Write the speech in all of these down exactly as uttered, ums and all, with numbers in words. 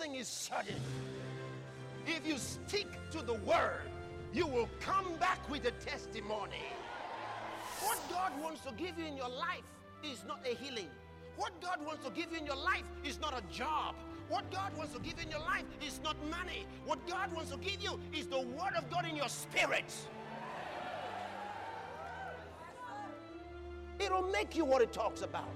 Nothing is sudden. If you stick to the word, you will come back with a testimony. What God wants to give you in your life is not a healing. What God wants to give you in your life is not a job. What God wants to give you in your life is not money. What God wants to give you is the word of God in your spirit. It'll make you what it talks about.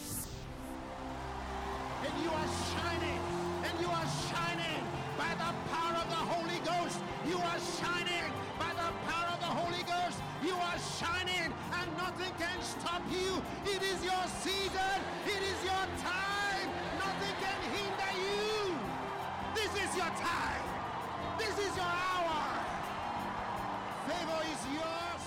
And you are shining, and you are shining by the power of the Holy Ghost. You are shining by the power of the Holy Ghost. You are shining, and nothing can stop you. It is your season. It is your time. Nothing can hinder you. This is your time. This is your hour. Favor is yours.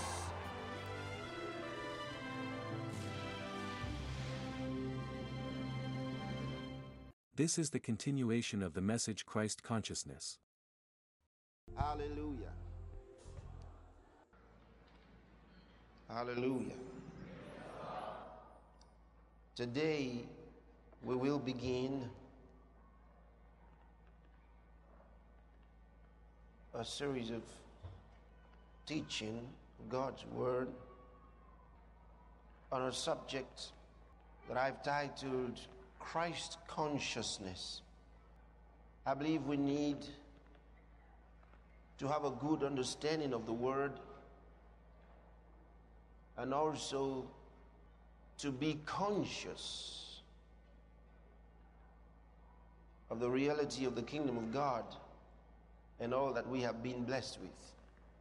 This is the continuation of the message Christ Consciousness. Hallelujah. Hallelujah. Today we will begin a series of teaching God's Word on a subject that I've titled Christ Consciousness. I believe we need to have a good understanding of the Word and also to be conscious of the reality of the kingdom of God and all that we have been blessed with.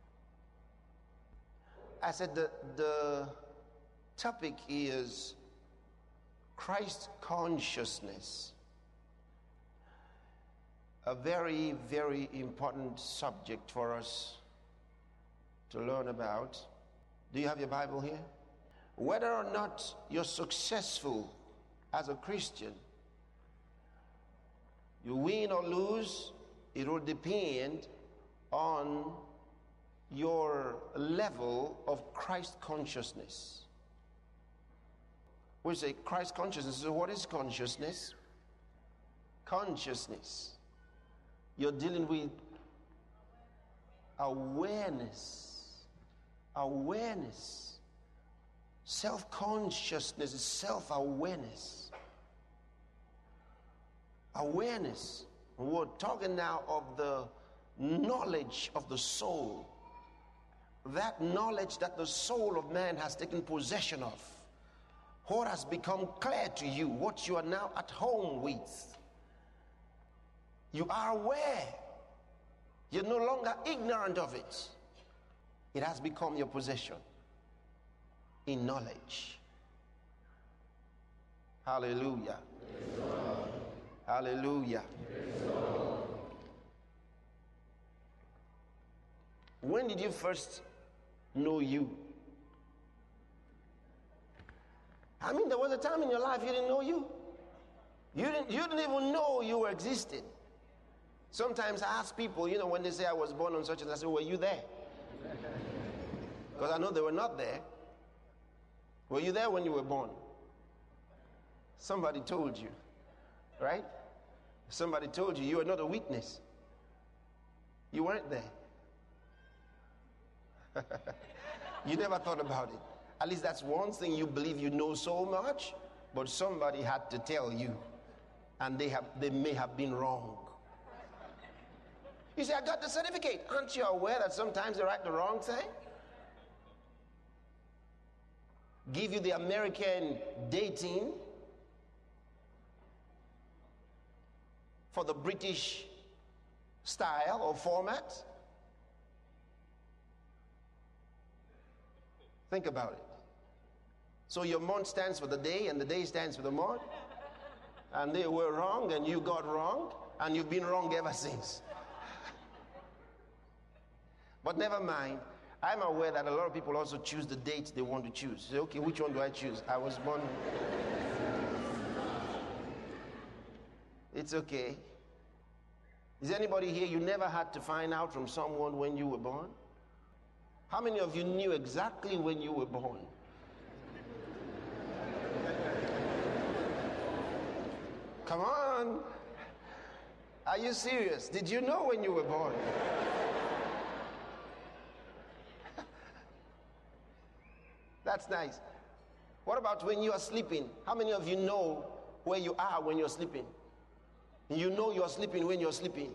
I said that the topic is Christ consciousness, a very, very important subject for us to learn about. Do you have your Bible here? Whether or not you're successful as a Christian, you win or lose, it will depend on your level of Christ consciousness. We say Christ consciousness. So what is consciousness? Consciousness. You're dealing with awareness. Awareness. Self-consciousness is self-awareness. Awareness. We're talking now of the knowledge of the soul. That knowledge that the soul of man has taken possession of. What has become clear to you, what you are now at home with. You are aware. You're no longer ignorant of it. It has become your possession in knowledge. Hallelujah. Yes, hallelujah. Yes, when did you first know you? I mean, there was a time in your life you didn't know you. You didn't, you didn't even know you were existing. Sometimes I ask people, you know, when they say I was born on such and such, I say, were you there? Because I know they were not there. Were you there when you were born? Somebody told you, right? Somebody told you, you are not a witness. You weren't there. You never thought about it. At least that's one thing you believe you know so much, but somebody had to tell you, and they have they may have been wrong. You say, I got the certificate. Aren't you aware that sometimes they write the wrong thing? Give you the American dating for the British style or format. Think about it. So your month stands for the day, and the day stands for the month, and they were wrong, and you got wrong, and you've been wrong ever since. But never mind. I'm aware that a lot of people also choose the dates they want to choose. Say, okay, which one do I choose? I was born. It's okay. Is anybody here, you never had to find out from someone when you were born? How many of you knew exactly when you were born? Come on. Are you serious? Did you know when you were born? That's nice. What about when you are sleeping? How many of you know where you are when you're sleeping? You know you're sleeping when you're sleeping.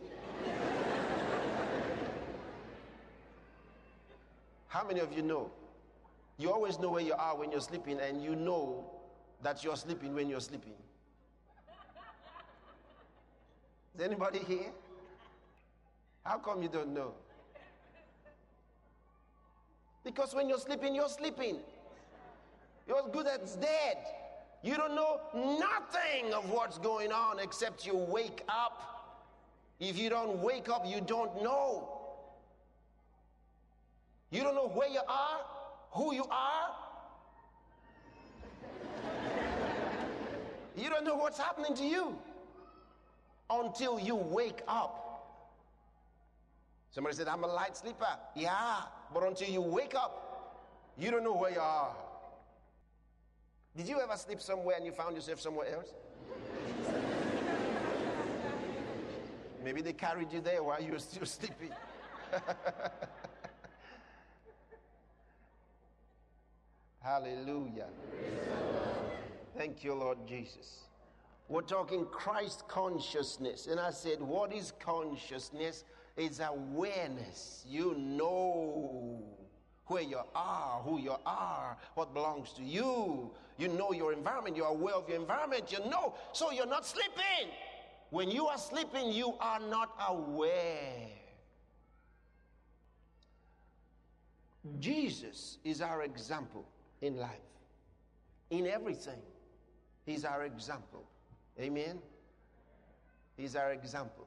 How many of you know? You always know where you are when you're sleeping, and you know that you're sleeping when you're sleeping. Is anybody here? How come you don't know? Because when you're sleeping, you're sleeping. You're as good as dead. You don't know nothing of what's going on except you wake up. If you don't wake up, you don't know. You don't know where you are, who you are. You don't know what's happening to you until you wake up. Somebody said, I'm a light sleeper. Yeah, but until you wake up, you don't know where you are. Did you ever sleep somewhere and you found yourself somewhere else? Maybe they carried you there while you were still sleeping. Hallelujah. Thank you, Lord Jesus. We're talking Christ consciousness. And I said, what is consciousness? It's awareness. You know where you are, who you are, what belongs to you. You know your environment. You're aware of your environment. You know. So you're not sleeping. When you are sleeping, you are not aware. Jesus is our example in life. In everything, he's our example. Amen? He's our example.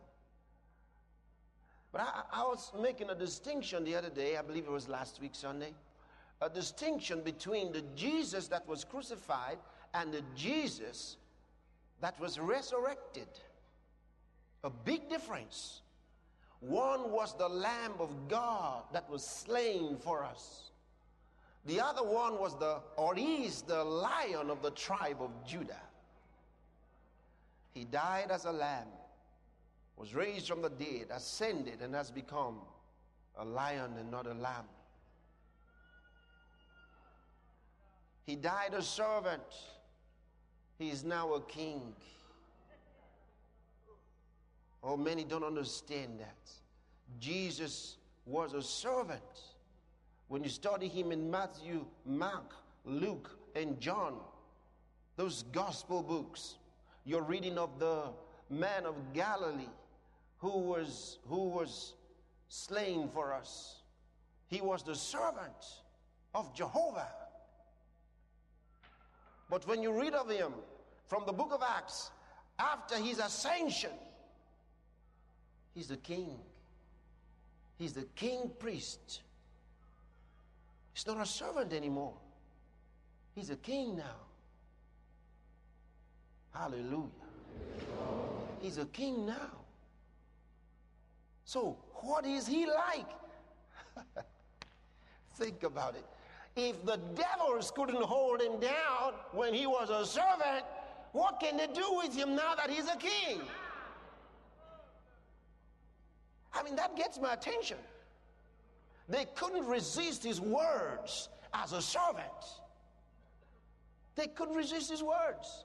But I, I was making a distinction the other day, I believe it was last week Sunday, a distinction between the Jesus that was crucified and the Jesus that was resurrected. A big difference. One was the Lamb of God that was slain for us. The other one was the, or is the Lion of the tribe of Judah. He died as a lamb, was raised from the dead, ascended, and has become a lion and not a lamb. He died a servant. He is now a king. Oh, many don't understand that. Jesus was a servant. When you study him in Matthew, Mark, Luke, and John, those gospel books, you're reading of the man of Galilee who was, who was slain for us. He was the servant of Jehovah. But when you read of him from the book of Acts, after his ascension, he's the king. He's the king priest. He's not a servant anymore. He's a king now. Hallelujah. He's a king now. So what is he like? Think about it. If the devils couldn't hold him down when he was a servant, what can they do with him now that he's a king? I mean, that gets my attention. They couldn't resist his words as a servant. They couldn't resist his words.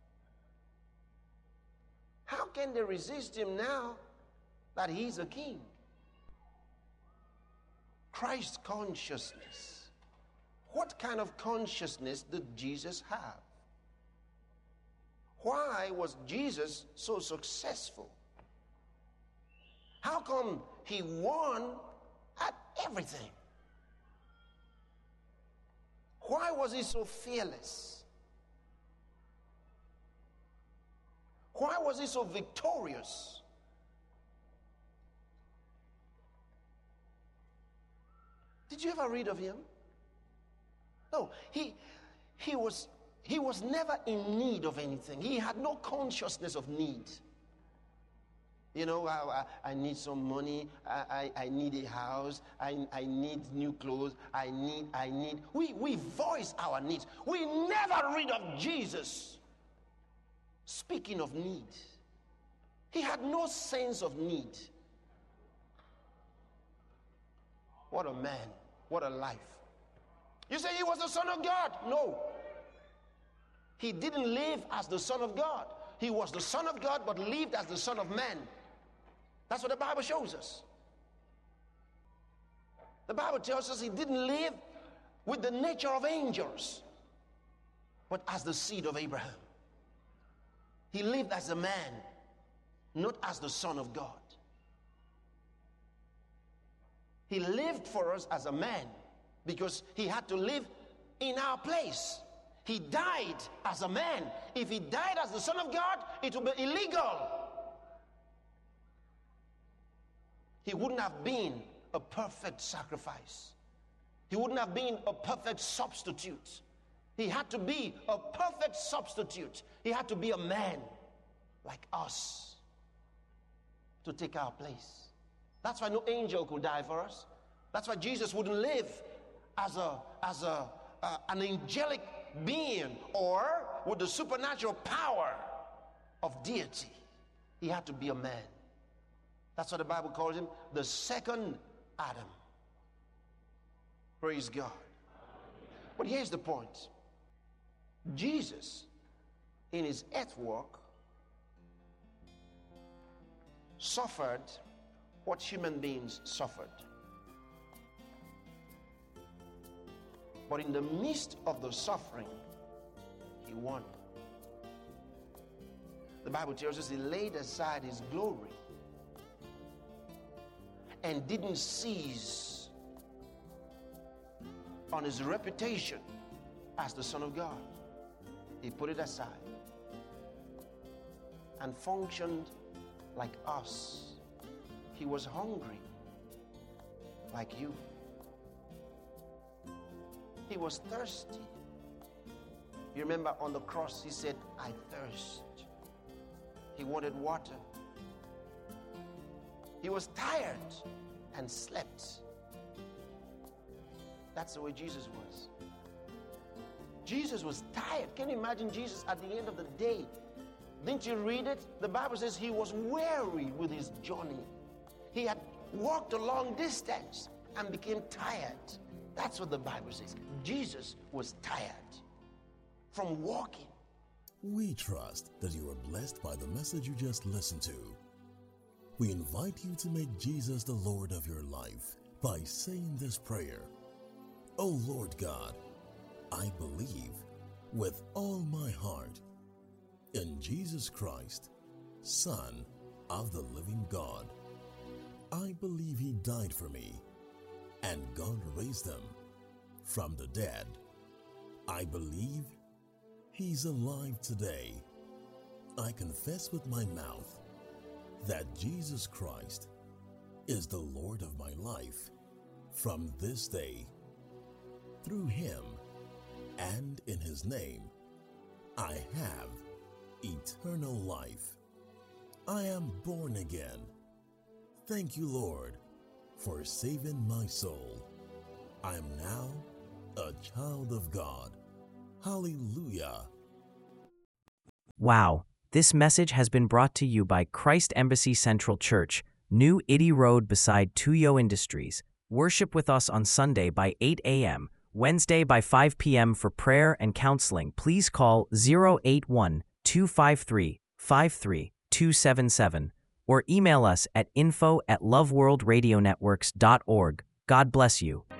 How can they resist him now that he's a king? Christ consciousness. What kind of consciousness did Jesus have? Why was Jesus so successful? How come he won at everything? Why was he so fearless? Why was he so victorious? Did you ever read of him? No, he he was he was never in need of anything. He had no consciousness of need. You know, I, I, I need some money. I, I, I need a house. I, I need new clothes. I need, I need. We, we voice our needs. We never read of Jesus speaking of need. He had no sense of need. What a man. What a life. You say he was the Son of God? No. He didn't live as the Son of God. He was the Son of God, but lived as the Son of Man. That's what the Bible shows us. The Bible tells us he didn't live with the nature of angels, but as the seed of Abraham. He lived as a man, not as the Son of God. He lived for us as a man because he had to live in our place. He died as a man. If he died as the Son of God, it would be illegal. He wouldn't have been a perfect sacrifice. He wouldn't have been a perfect substitute. He had to be a perfect substitute. He had to be a man like us to take our place. That's why no angel could die for us. That's why Jesus wouldn't live as a as a uh, an angelic being or with the supernatural power of deity. He had to be a man. That's what the Bible calls him, the second Adam. Praise God. But here's the point. Jesus, in his earth walk, suffered what human beings suffered. But in the midst of the suffering, he won. The Bible tells us he laid aside his glory and didn't seize on his reputation as the Son of God. He put it aside and functioned like us. He was hungry like you. He was thirsty. You remember on the cross he said, I thirst. He wanted water. He was tired and slept. That's the way Jesus was. Jesus was tired. Can you imagine Jesus at the end of the day? Didn't you read it? The Bible says he was weary with his journey. He had walked a long distance and became tired. That's what the Bible says. Jesus was tired from walking. We trust that you are blessed by the message you just listened to. We invite you to make Jesus the Lord of your life by saying this prayer. Oh Lord God, I believe with all my heart in Jesus Christ, Son of the living God. I believe he died for me and God raised him from the dead. I believe he's alive today. I confess with my mouth that Jesus Christ is the Lord of my life from this day. Through him and in his name, I have eternal life. I am born again. Thank you, Lord, for saving my soul. I am now a child of God. Hallelujah. Wow, this message has been brought to you by Christ Embassy Central Church, New Iddy Road beside Tuyo Industries. Worship with us on Sunday by eight a.m., Wednesday by five p.m. For prayer and counseling. Please call zero eight one, two five three, five three two seven seven or email us at info at loveworldradionetworks dot org. God bless you.